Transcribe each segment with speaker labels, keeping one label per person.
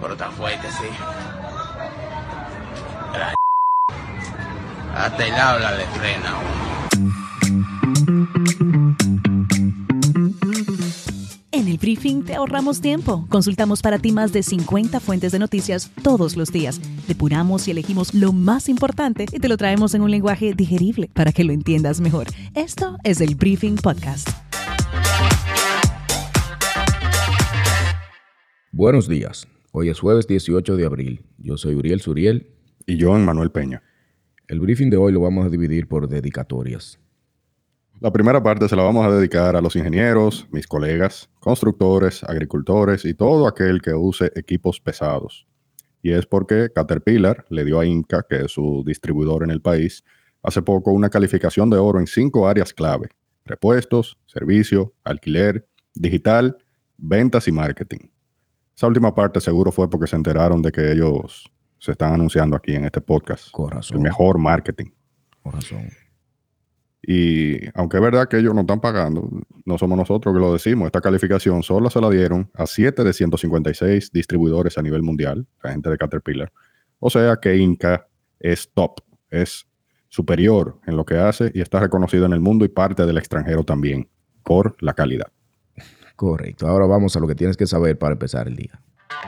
Speaker 1: pero está fuerte, sí. Hasta el habla le frena a uno.
Speaker 2: En el Briefing te ahorramos tiempo. Consultamos para ti más de 50 fuentes de noticias todos los días. Depuramos y elegimos lo más importante y te lo traemos en un lenguaje digerible para que lo entiendas mejor. Esto es el Briefing Podcast.
Speaker 3: Buenos días. Hoy es jueves 18 de abril. Yo soy Uriel Suriel.
Speaker 4: Y yo, Manuel Peña.
Speaker 3: El briefing de hoy lo vamos a dividir por dedicatorias.
Speaker 4: La primera parte se la vamos a dedicar a los ingenieros, mis colegas, constructores, agricultores y todo aquel que use equipos pesados. Y es porque Caterpillar le dio a Inca, que es su distribuidor en el país, hace poco una calificación de oro en 5 áreas clave: repuestos, servicio, alquiler, digital, ventas y marketing. Esa última parte seguro fue porque se enteraron de que ellos se están anunciando aquí en este podcast.
Speaker 3: Con razón.
Speaker 4: El mejor marketing.
Speaker 3: Con razón.
Speaker 4: Y aunque es verdad que ellos no están pagando, no somos nosotros que lo decimos. Esta calificación solo se la dieron a 7 de 156 distribuidores a nivel mundial, la gente de Caterpillar. O sea que Inca es top, es superior en lo que hace y está reconocido en el mundo y parte del extranjero también por la calidad.
Speaker 3: Correcto. Ahora vamos a lo que tienes que saber para empezar el día.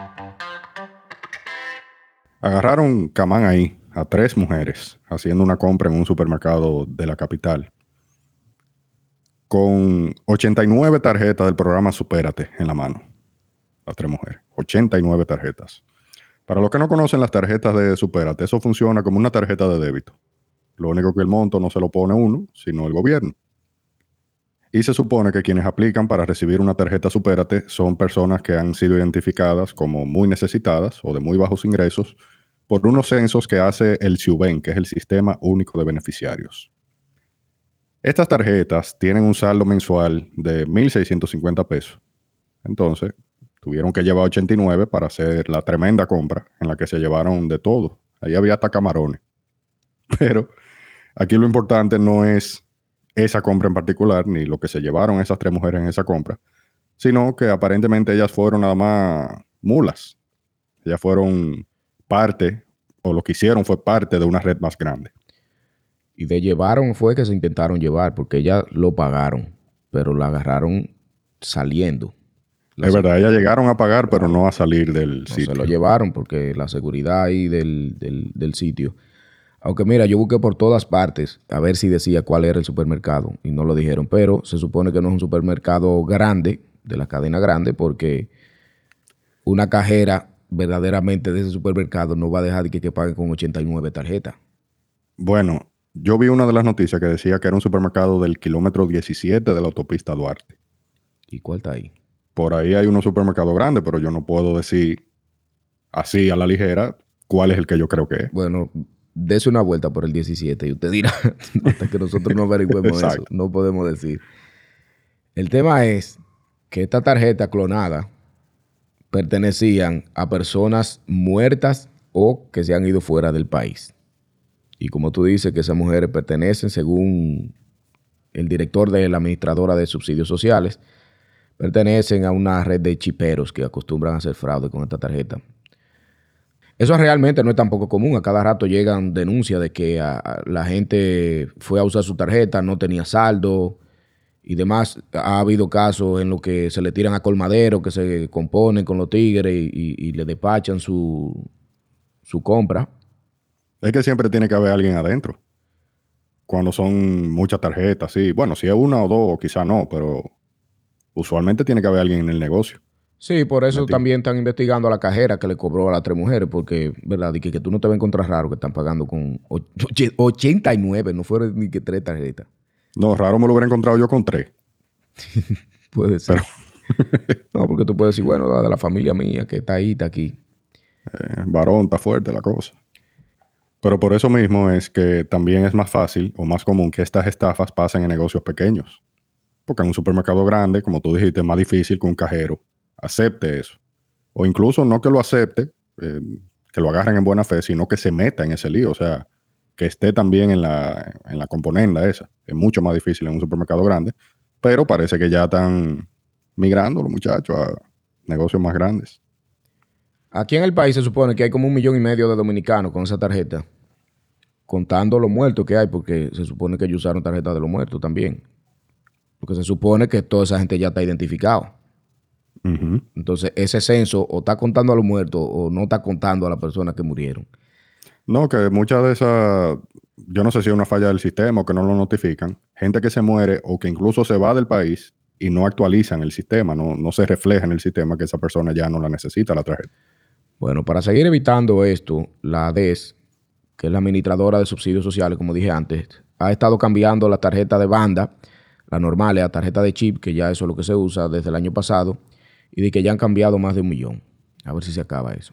Speaker 4: Agarraron camán ahí a 3 mujeres haciendo una compra en un supermercado de la capital con 89 tarjetas del programa Supérate en la mano. Las 3 mujeres. 89 tarjetas. Para los que no conocen las tarjetas de Supérate, eso funciona como una tarjeta de débito. Lo único que el monto no se lo pone uno, sino el gobierno. Y se supone que quienes aplican para recibir una tarjeta Supérate son personas que han sido identificadas como muy necesitadas o de muy bajos ingresos por unos censos que hace el SIUBEN, que es el Sistema Único de Beneficiarios. Estas tarjetas tienen un saldo mensual de 1,650 pesos. Entonces, tuvieron que llevar 89 para hacer la tremenda compra en la que se llevaron de todo. Ahí había hasta camarones. Pero aquí lo importante no es esa compra en particular, ni lo que se llevaron esas 3 mujeres en esa compra, sino que aparentemente ellas fueron nada más mulas. Ellas fueron parte, o lo que hicieron fue parte de una red más grande.
Speaker 3: Y de llevaron fue que se intentaron llevar, porque ellas lo pagaron, pero la agarraron saliendo.
Speaker 4: Es verdad, ellas llegaron a pagar, pero no a salir del sitio.
Speaker 3: Se lo llevaron porque la seguridad ahí del sitio. Aunque mira, yo busqué por todas partes a ver si decía cuál era el supermercado y no lo dijeron, pero se supone que no es un supermercado grande, de la cadena grande, porque una cajera verdaderamente de ese supermercado no va a dejar que paguen con 89 tarjetas.
Speaker 4: Bueno, yo vi una de las noticias que decía que era un supermercado del kilómetro 17 de la autopista Duarte.
Speaker 3: ¿Y cuál está ahí?
Speaker 4: Por ahí hay unos supermercados grandes, pero yo no puedo decir así a la ligera cuál es el que yo creo que es.
Speaker 3: Bueno, dese una vuelta por el 17 y usted dirá, hasta que nosotros no averigüemos eso, no podemos decir. El tema es que esta tarjeta clonada pertenecían a personas muertas o que se han ido fuera del país. Y como tú dices que esas mujeres pertenecen, según el director de la administradora de subsidios sociales, pertenecen a una red de chiperos que acostumbran a hacer fraude con esta tarjeta. Eso realmente no es tampoco común. A cada rato llegan denuncias de que la gente fue a usar su tarjeta, no tenía saldo y demás. Ha habido casos en los que se le tiran a colmaderos que se componen con los tigres y le despachan su compra.
Speaker 4: Es que siempre tiene que haber alguien adentro. Cuando son muchas tarjetas, sí. Bueno, si es una o dos, quizá no, pero usualmente tiene que haber alguien en el negocio.
Speaker 3: Sí, por eso también están investigando a la cajera que le cobró a las 3 mujeres, porque, ¿verdad? Y que tú no te vas a encontrar raro que están pagando con 89, no fueron ni que 3 tarjetas.
Speaker 4: No, raro me lo hubiera encontrado yo con 3.
Speaker 3: Puede ser. No, porque tú puedes decir, bueno, la de la familia mía, que está ahí, está aquí.
Speaker 4: Varón, está fuerte la cosa. Pero por eso mismo es que también es más fácil o más común que estas estafas pasen en negocios pequeños. Porque en un supermercado grande, como tú dijiste, es más difícil que un cajero acepte eso. O incluso no que lo acepte, que lo agarren en buena fe, sino que se meta en ese lío. O sea, que esté también en la componenda esa. Es mucho más difícil en un supermercado grande. Pero parece que ya están migrando los muchachos a negocios más grandes.
Speaker 3: Aquí en el país se supone que hay como 1,5 millones de dominicanos con esa tarjeta, contando los muertos que hay, porque se supone que ellos usaron tarjetas de los muertos también. Porque se supone que toda esa gente ya está identificado.
Speaker 4: Ujú.
Speaker 3: Entonces, ese censo o está contando a los muertos o no está contando a las personas que murieron.
Speaker 4: No, que muchas de esas, yo no sé si es una falla del sistema o que no lo notifican. Gente que se muere o que incluso se va del país y no actualizan el sistema, no se refleja en el sistema que esa persona ya no la necesita la tarjeta.
Speaker 3: Bueno, para seguir evitando esto, la ADES, que es la administradora de subsidios sociales, como dije antes, ha estado cambiando la tarjeta de banda, la normal, la tarjeta de chip, que ya eso es lo que se usa desde el año pasado, y de que ya han cambiado más de 1 millón. A ver si se acaba eso.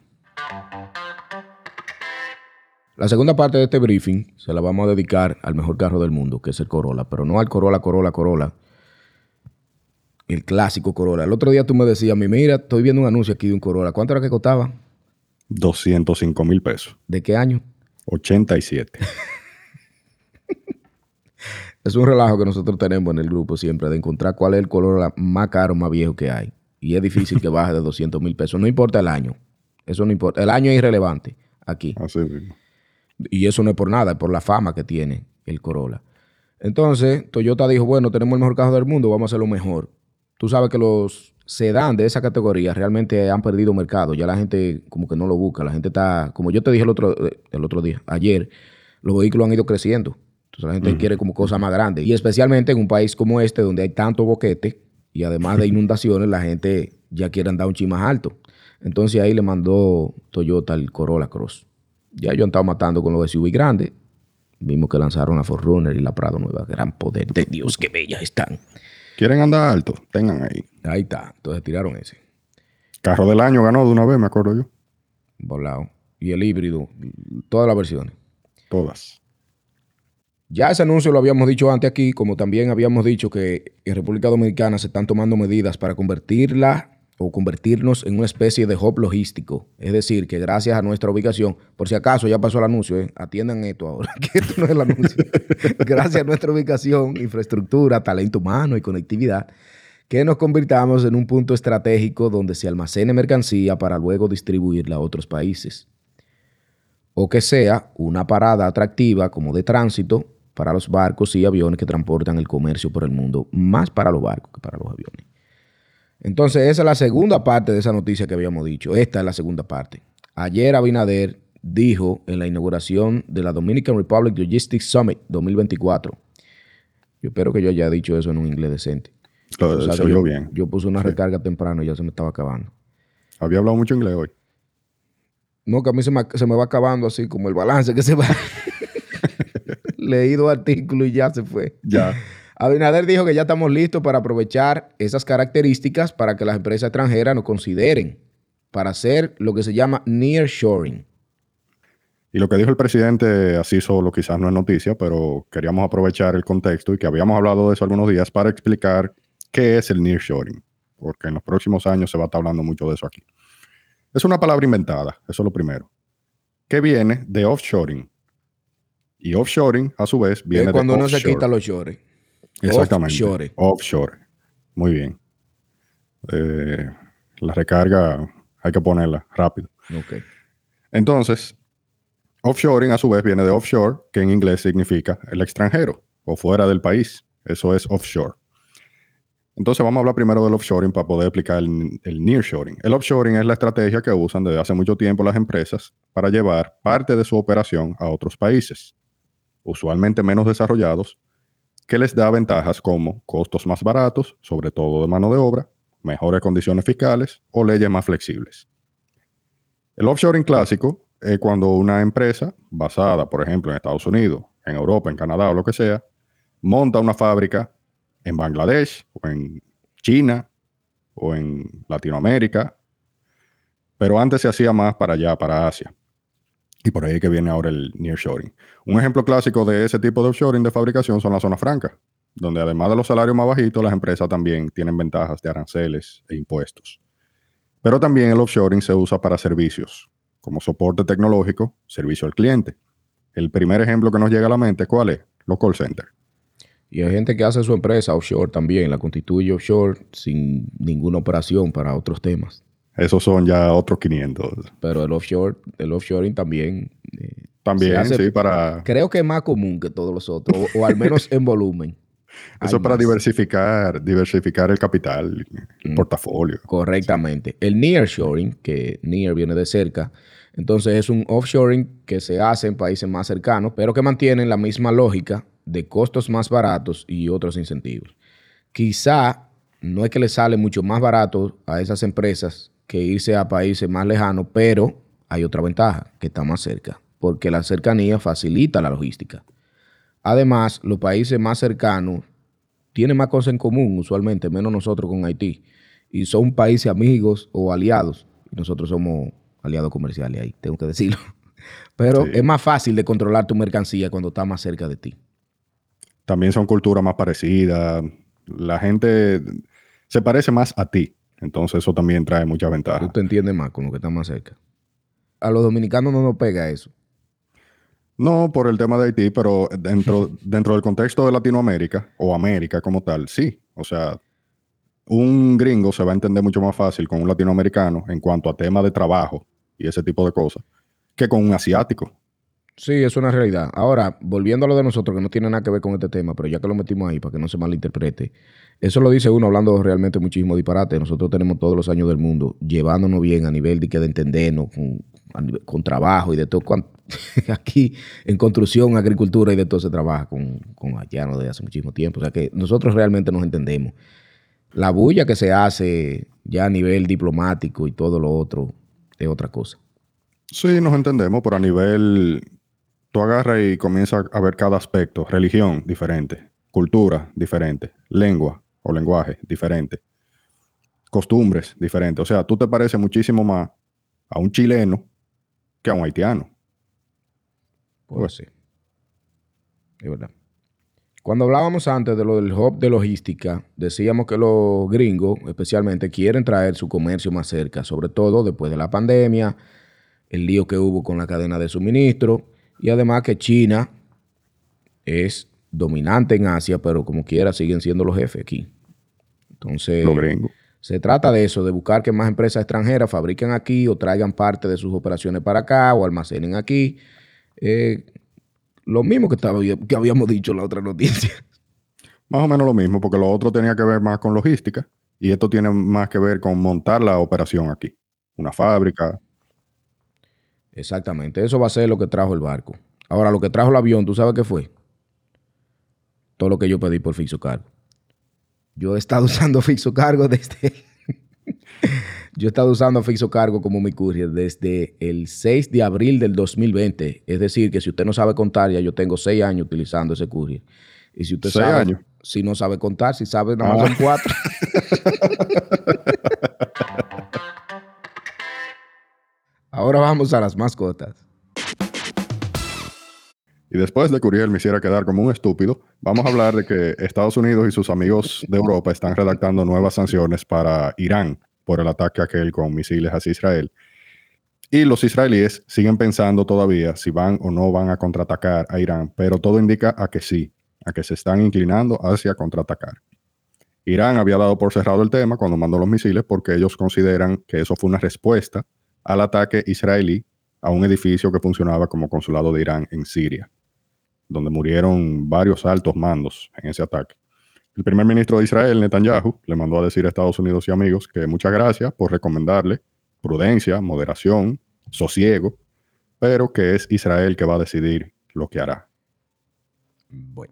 Speaker 3: La segunda parte de este briefing se la vamos a dedicar al mejor carro del mundo, que es el Corolla, pero no al Corolla, el clásico Corolla. El otro día tú me decías a mí, mira, estoy viendo un anuncio aquí de un Corolla. ¿Cuánto era que costaba?
Speaker 4: 205,000 pesos.
Speaker 3: ¿De qué año?
Speaker 4: 87.
Speaker 3: Es un relajo que nosotros tenemos en el grupo siempre de encontrar cuál es el Corolla más caro, más viejo que hay. Y es difícil que baje de 200,000 pesos. No importa el año. Eso no importa. El año es irrelevante aquí.
Speaker 4: Así mismo.
Speaker 3: Y eso no es por nada, es por la fama que tiene el Corolla. Entonces, Toyota dijo, bueno, tenemos el mejor carro del mundo, vamos a hacer lo mejor. Tú sabes que los sedán de esa categoría realmente han perdido mercado. Ya la gente como que no lo busca. La gente está, como yo te dije el otro día, ayer, los vehículos han ido creciendo. Entonces la gente quiere como cosas más grandes. Y especialmente en un país como este, donde hay tanto boquete y además de inundaciones, la gente ya quiere andar un chin más alto. Entonces ahí le mandó Toyota el Corolla Cross. Ya yo han estado matando con los SUV grandes. Vimos que lanzaron la 4Runner y la Prado Nueva. Gran poder de Dios, qué bellas están.
Speaker 4: ¿Quieren andar alto? Tengan ahí.
Speaker 3: Ahí está. Entonces tiraron ese.
Speaker 4: Carro del año ganó de una vez, me acuerdo yo.
Speaker 3: Volado. Y el híbrido. Todas las versiones.
Speaker 4: Todas.
Speaker 3: Ya ese anuncio lo habíamos dicho antes aquí, como también habíamos dicho que en República Dominicana se están tomando medidas para convertirla o convertirnos en una especie de hub logístico. Es decir, que gracias a nuestra ubicación, por si acaso ya pasó el anuncio, atiendan esto ahora, que esto no es el anuncio. Gracias a nuestra ubicación, infraestructura, talento humano y conectividad, que nos convirtamos en un punto estratégico donde se almacene mercancía para luego distribuirla a otros países. O que sea una parada atractiva como de tránsito para los barcos y aviones que transportan el comercio por el mundo, más para los barcos que para los aviones. Entonces, esa es la segunda parte de esa noticia que habíamos dicho. Esta es la segunda parte. Ayer Abinader dijo en la inauguración de la Dominican Republic Logistics Summit 2024. Yo espero que yo haya dicho eso en un inglés decente.
Speaker 4: Se oyó bien.
Speaker 3: Yo puse una recarga temprano y ya se me estaba acabando.
Speaker 4: Había hablado mucho inglés hoy.
Speaker 3: No, que a mí se me va acabando así como el balance que se va. Leído artículo y ya se fue.
Speaker 4: Ya.
Speaker 3: Abinader dijo que ya estamos listos para aprovechar esas características para que las empresas extranjeras nos consideren para hacer lo que se llama nearshoring.
Speaker 4: Y lo que dijo el presidente así solo quizás no es noticia, pero queríamos aprovechar el contexto y que habíamos hablado de eso algunos días para explicar qué es el nearshoring, porque en los próximos años se va a estar hablando mucho de eso aquí. Es una palabra inventada, eso es lo primero, que viene de offshoring. Y offshoring, a su vez, viene de
Speaker 3: cuando uno
Speaker 4: offshore.
Speaker 3: se quita los shores.
Speaker 4: Exactamente. Offshore. Muy bien. La recarga hay que ponerla rápido.
Speaker 3: Okay.
Speaker 4: Entonces, offshoring a su vez viene de offshore, que en inglés significa el extranjero o fuera del país. Eso es offshore. Entonces vamos a hablar primero del offshoring para poder explicar el nearshoring. El offshoring es la estrategia que usan desde hace mucho tiempo las empresas para llevar parte de su operación a otros países, usualmente menos desarrollados, que les da ventajas como costos más baratos, sobre todo de mano de obra, mejores condiciones fiscales o leyes más flexibles. El offshoring clásico es cuando una empresa basada, por ejemplo, en Estados Unidos, en Europa, en Canadá o lo que sea, monta una fábrica en Bangladesh o en China o en Latinoamérica, pero antes se hacía más para allá, para Asia. Y por ahí que viene ahora el nearshoring. Un ejemplo clásico de ese tipo de offshoring de fabricación son las zonas francas, donde además de los salarios más bajitos, las empresas también tienen ventajas de aranceles e impuestos. Pero también el offshoring se usa para servicios, como soporte tecnológico, servicio al cliente. El primer ejemplo que nos llega a la mente, ¿cuál es? Los call centers.
Speaker 3: Y hay gente que hace su empresa offshore también, la constituye offshore sin ninguna operación para otros temas.
Speaker 4: Esos son ya otros 500.
Speaker 3: Pero el offshoring también.
Speaker 4: También,
Speaker 3: se hace,
Speaker 4: sí, para...
Speaker 3: Creo que es más común que todos los otros, o al menos en volumen.
Speaker 4: Eso para diversificar el capital, el portafolio.
Speaker 3: Correctamente. El nearshoring, que near viene de cerca, entonces es un offshoring que se hace en países más cercanos, pero que mantienen la misma lógica de costos más baratos y otros incentivos. Quizá no es que le sale mucho más barato a esas empresas que irse a países más lejanos, pero hay otra ventaja, que está más cerca, porque la cercanía facilita la logística. Además, los países más cercanos tienen más cosas en común, usualmente, menos nosotros con Haití, y son países amigos o aliados. Y nosotros somos aliados comerciales ahí, tengo que decirlo. Pero
Speaker 4: Sí.
Speaker 3: es más fácil de controlar tu mercancía cuando está más cerca de ti.
Speaker 4: También son culturas más parecidas. La gente se parece más a ti. Entonces eso también trae mucha
Speaker 3: Tú
Speaker 4: ventaja.
Speaker 3: te entiendes más con lo que está más cerca. A los dominicanos no nos pega eso.
Speaker 4: No por el tema de Haití, pero dentro del contexto de Latinoamérica o América como tal, sí. O sea, un gringo se va a entender mucho más fácil con un latinoamericano en cuanto a tema de trabajo y ese tipo de cosas que con un asiático.
Speaker 3: Sí, es una realidad. Ahora, volviendo a lo de nosotros, que no tiene nada que ver con este tema, pero ya que lo metimos ahí para que no se malinterprete, eso lo dice uno hablando realmente muchísimo disparate. Nosotros tenemos todos los años del mundo llevándonos bien a nivel de entendernos con trabajo y de todo. Aquí en construcción, agricultura y de todo se trabaja con haitianos desde hace muchísimo tiempo. O sea que nosotros realmente nos entendemos. La bulla que se hace ya a nivel diplomático y todo lo otro es otra cosa.
Speaker 4: Sí, nos entendemos, pero a nivel, tú agarras y comienzas a ver cada aspecto. Religión, diferente. Cultura, diferente. Lengua o lenguaje, diferente. Costumbres, diferente. O sea, tú te pareces muchísimo más a un chileno que a un haitiano.
Speaker 3: Pues sí. Es verdad. Cuando hablábamos antes de lo del hub de logística, decíamos que los gringos especialmente quieren traer su comercio más cerca, sobre todo después de la pandemia, el lío que hubo con la cadena de suministro y además que China es dominante en Asia, pero como quiera siguen siendo los jefes aquí. Entonces,
Speaker 4: Los gringos.
Speaker 3: se trata de eso, de buscar que más empresas extranjeras fabriquen aquí o traigan parte de sus operaciones para acá o almacenen aquí. Lo mismo que habíamos dicho en la otra noticia.
Speaker 4: Más o menos lo mismo, porque lo otro tenía que ver más con logística y esto tiene más que ver con montar la operación aquí. Una fábrica.
Speaker 3: Exactamente, eso va a ser lo que trajo el barco. Ahora, lo que trajo el avión, ¿tú sabes qué fue? Todo lo que yo pedí por fixo cargo. Yo he estado usando fixo cargo Yo he estado usando fixo cargo como mi courier desde el 6 de abril del 2020. Es decir, que si usted no sabe contar, ya yo tengo 6 años utilizando ese courier. Y si usted
Speaker 4: 6
Speaker 3: sabe,
Speaker 4: años.
Speaker 3: si no sabe contar, si sabe, nada más son 4. Ahora vamos a las mascotas.
Speaker 4: Y después de que Uriel me hiciera quedar como un estúpido, vamos a hablar de que Estados Unidos y sus amigos de Europa están redactando nuevas sanciones para Irán por el ataque aquel con misiles hacia Israel. Y los israelíes siguen pensando todavía si van o no van a contraatacar a Irán, pero todo indica a que sí, a que se están inclinando hacia contraatacar. Irán había dado por cerrado el tema cuando mandó los misiles porque ellos consideran que eso fue una respuesta al ataque israelí a un edificio que funcionaba como consulado de Irán en Siria, donde murieron varios altos mandos en ese ataque. El primer ministro de Israel, Netanyahu, le mandó a decir a Estados Unidos y amigos que muchas gracias por recomendarle prudencia, moderación, sosiego, pero que es Israel que va a decidir lo que hará.
Speaker 3: Bueno.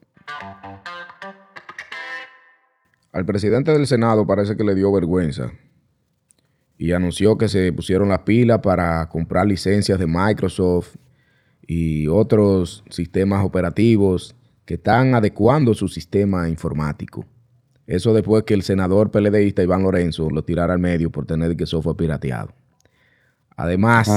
Speaker 3: Al presidente del Senado parece que le dio vergüenza y anunció que se pusieron las pilas para comprar licencias de Microsoft y otros sistemas operativos que están adecuando su sistema informático. Eso después que el senador PLDista Iván Lorenzo lo tirara al medio por tener que software pirateado. Además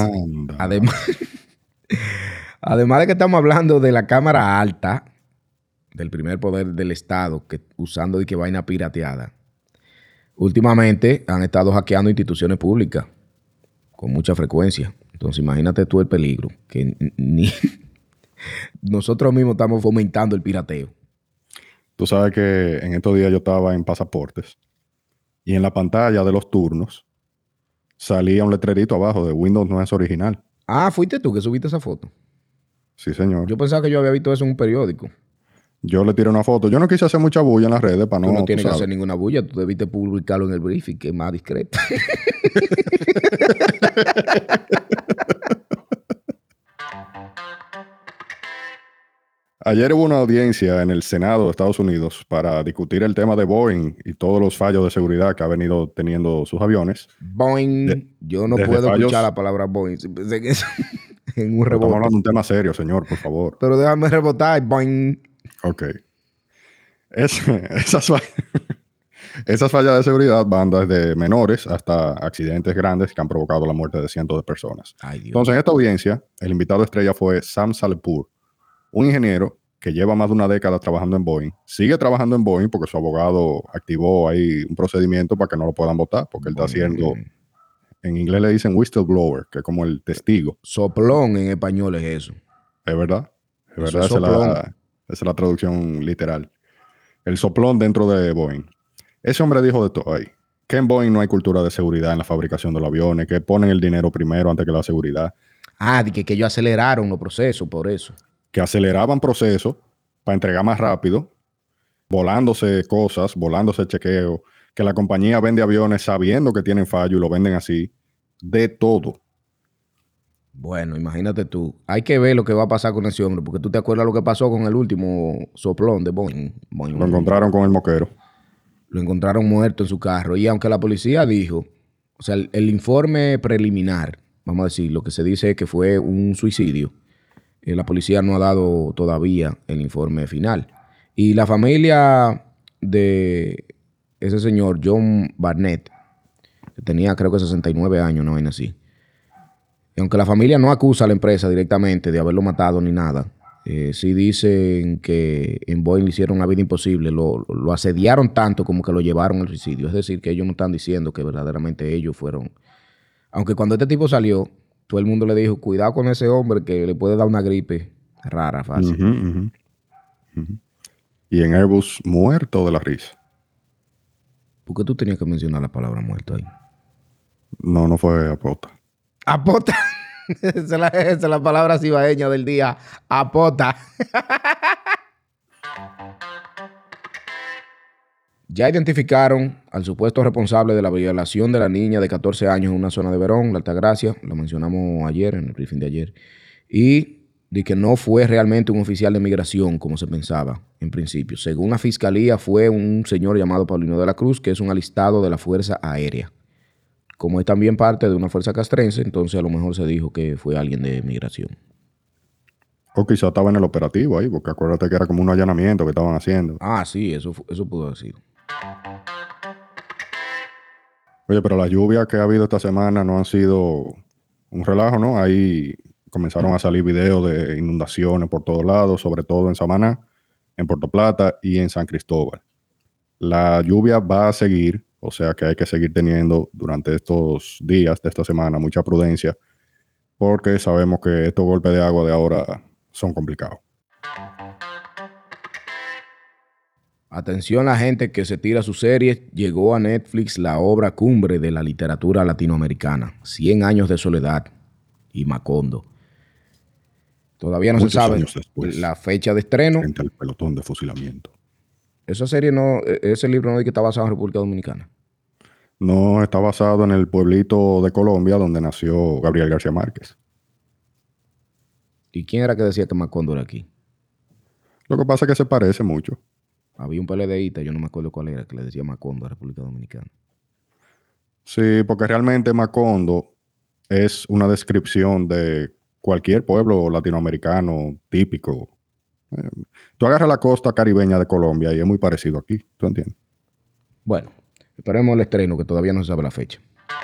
Speaker 3: de que estamos hablando de la Cámara Alta, del primer poder del Estado, que usando de que vaina pirateada, últimamente han estado hackeando instituciones públicas con mucha frecuencia. Entonces imagínate tú el peligro, que ni nosotros mismos estamos fomentando el pirateo.
Speaker 4: Tú sabes que en estos días yo estaba en Pasaportes y en la pantalla de los turnos salía un letrerito abajo de Windows no es original.
Speaker 3: Ah, fuiste tú que subiste esa foto.
Speaker 4: Sí, señor.
Speaker 3: Yo pensaba que yo había visto eso en un periódico.
Speaker 4: Yo le tiré una foto. Yo no quise hacer mucha bulla en las redes para
Speaker 3: Tú
Speaker 4: no...
Speaker 3: no tienes que
Speaker 4: sabes.
Speaker 3: hacer ninguna bulla. Tú debiste publicarlo en el briefing, que es más discreto.
Speaker 4: Ayer hubo una audiencia en el Senado de Estados Unidos para discutir el tema de Boeing y todos los fallos de seguridad que ha venido teniendo sus aviones.
Speaker 3: Boing. Yo no
Speaker 4: desde
Speaker 3: puedo
Speaker 4: fallos-
Speaker 3: escuchar la palabra Boing. Pensé que eso en un
Speaker 4: Estamos
Speaker 3: rebote.
Speaker 4: hablando de un tema serio, señor, por favor.
Speaker 3: Pero déjame rebotar. Boing.
Speaker 4: Ok. Esas fallas de seguridad van desde menores hasta accidentes grandes que han provocado la muerte de cientos de personas.
Speaker 3: Ay, Dios.
Speaker 4: Entonces, en esta audiencia, el invitado estrella fue Sam Salepur, un ingeniero que lleva más de una década trabajando en Boeing. Sigue trabajando en Boeing porque su abogado activó ahí un procedimiento para que no lo puedan votar, porque él está haciendo, en inglés le dicen whistleblower, que es como el testigo.
Speaker 3: Soplón en español es eso.
Speaker 4: ¿Es verdad? Es
Speaker 3: Eso
Speaker 4: verdad,
Speaker 3: es soplón.
Speaker 4: esa es la traducción literal. El soplón dentro de Boeing. Ese hombre dijo de todo ahí. Que en Boeing no hay cultura de seguridad en la fabricación de los aviones, que ponen el dinero primero antes que la seguridad,
Speaker 3: Ah, de que ellos aceleraron los procesos por eso.
Speaker 4: que aceleraban procesos para entregar más rápido, volándose cosas, volándose chequeo, que la compañía vende aviones sabiendo que tienen fallo y lo venden así, de todo.
Speaker 3: Bueno, imagínate tú. Hay que ver lo que va a pasar con ese hombre, porque tú te acuerdas lo que pasó con el último soplón de Boeing. Boeing.
Speaker 4: Lo encontraron con el moquero.
Speaker 3: Lo encontraron muerto en su carro. Y aunque la policía dijo, o sea, el informe preliminar, vamos a decir, lo que se dice es que fue un suicidio. La policía no ha dado todavía el informe final. Y la familia de ese señor, John Barnett, que tenía creo que 69 años, no vaina así. Y aunque la familia no acusa a la empresa directamente de haberlo matado ni nada, sí dicen que en Boeing le hicieron la vida imposible, lo asediaron tanto como que lo llevaron al suicidio. Es decir, que ellos no están diciendo que verdaderamente ellos fueron. Aunque cuando este tipo salió, todo el mundo le dijo, cuidado con ese hombre que le puede dar una gripe rara, fácil.
Speaker 4: Y en Airbus, muerto de la risa.
Speaker 3: ¿Por qué tú tenías que mencionar la palabra muerto ahí?
Speaker 4: No fue apota.
Speaker 3: Apota. Esa es la palabra cibaeña del día. Apota. Ya identificaron al supuesto responsable de la violación de la niña de 14 años en una zona de Verón, la Altagracia. La mencionamos ayer, en el briefing de ayer. Y de que no fue realmente un oficial de migración, como se pensaba en principio. Según la fiscalía, fue un señor llamado Paulino de la Cruz, que es un alistado de la Fuerza Aérea. Como es también parte de una fuerza castrense, entonces a lo mejor se dijo que fue alguien de migración.
Speaker 4: O quizá estaba en el operativo ahí, porque acuérdate que era como un allanamiento que estaban haciendo.
Speaker 3: Ah, sí, eso pudo haber sido.
Speaker 4: Oye, pero las lluvias que ha habido esta semana no han sido un relajo, ¿no? Ahí comenzaron a salir videos de inundaciones por todos lados, sobre todo en Samaná, en Puerto Plata y en San Cristóbal. La lluvia va a seguir, o sea que hay que seguir teniendo durante estos días de esta semana mucha prudencia, porque sabemos que estos golpes de agua de ahora son complicados.
Speaker 3: Atención a la gente que se tira sus series. Llegó a Netflix la obra cumbre de la literatura latinoamericana, 100 años de soledad y Macondo. Todavía no
Speaker 4: Muchos
Speaker 3: se sabe
Speaker 4: años después,
Speaker 3: la fecha de estreno.
Speaker 4: frente al pelotón de fusilamiento.
Speaker 3: Esa serie no, ese libro no es que está basado en República Dominicana.
Speaker 4: No, está basado en el pueblito de Colombia donde nació Gabriel García Márquez.
Speaker 3: ¿Y quién era que decía que Macondo era aquí?
Speaker 4: Lo que pasa es que se parece mucho.
Speaker 3: Había un PLDista, yo no me acuerdo cuál era, que le decía Macondo a República Dominicana.
Speaker 4: Sí, porque realmente Macondo es una descripción de cualquier pueblo latinoamericano típico. Tú agarras la costa caribeña de Colombia y es muy parecido aquí, ¿tú entiendes?
Speaker 3: Bueno, esperemos el estreno, que todavía no se sabe la fecha.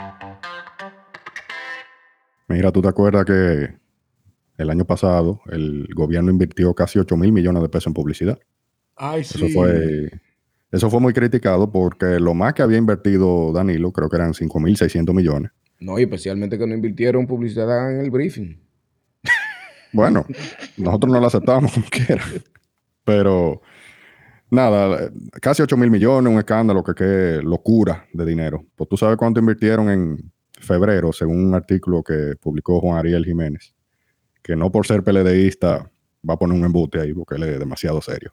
Speaker 4: Mira, ¿tú te acuerdas que el año pasado el gobierno invirtió casi 8,000 millones de pesos en publicidad?
Speaker 3: Ay,
Speaker 4: Eso fue muy criticado porque lo más que había invertido Danilo, creo que eran 5,600 millones.
Speaker 3: No, y especialmente que no invirtieron publicidad en el briefing.
Speaker 4: Bueno, nosotros no lo aceptamos como quiera. Pero nada, casi 8,000 millones, un escándalo, que locura de dinero. Pues tú sabes cuánto invirtieron febrero, según un artículo que publicó Juan Ariel Jiménez, que no por ser PLDista va a poner un embute ahí porque él es demasiado serio.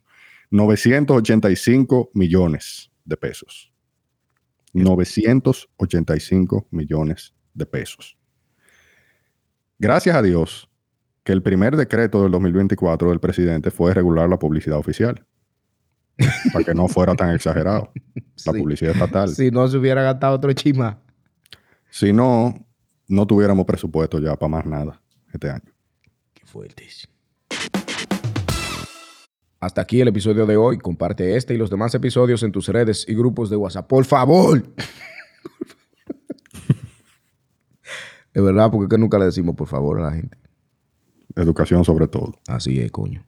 Speaker 4: 985 millones de pesos. 985 millones de pesos. Gracias a Dios que el primer decreto del 2024 del presidente fue regular la publicidad oficial. Para que no fuera tan exagerado. La publicidad estatal.
Speaker 3: Si no se hubiera gastado otro chima.
Speaker 4: Si no, no tuviéramos presupuesto ya para más nada este año.
Speaker 3: Qué fuertes. Hasta aquí el episodio de hoy. Comparte este y los demás episodios en tus redes y grupos de WhatsApp. ¡Por favor! Es verdad, porque es que nunca le decimos por favor a la gente.
Speaker 4: Educación sobre todo.
Speaker 3: Así es, coño.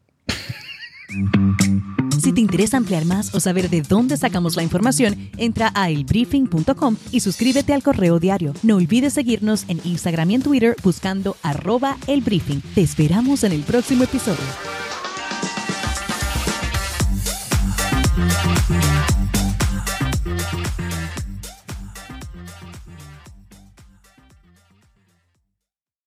Speaker 2: Si te interesa ampliar más o saber de dónde sacamos la información, entra a elbriefing.com y suscríbete al correo diario. No olvides seguirnos en Instagram y en Twitter buscando @elbriefing. Te esperamos en el próximo episodio.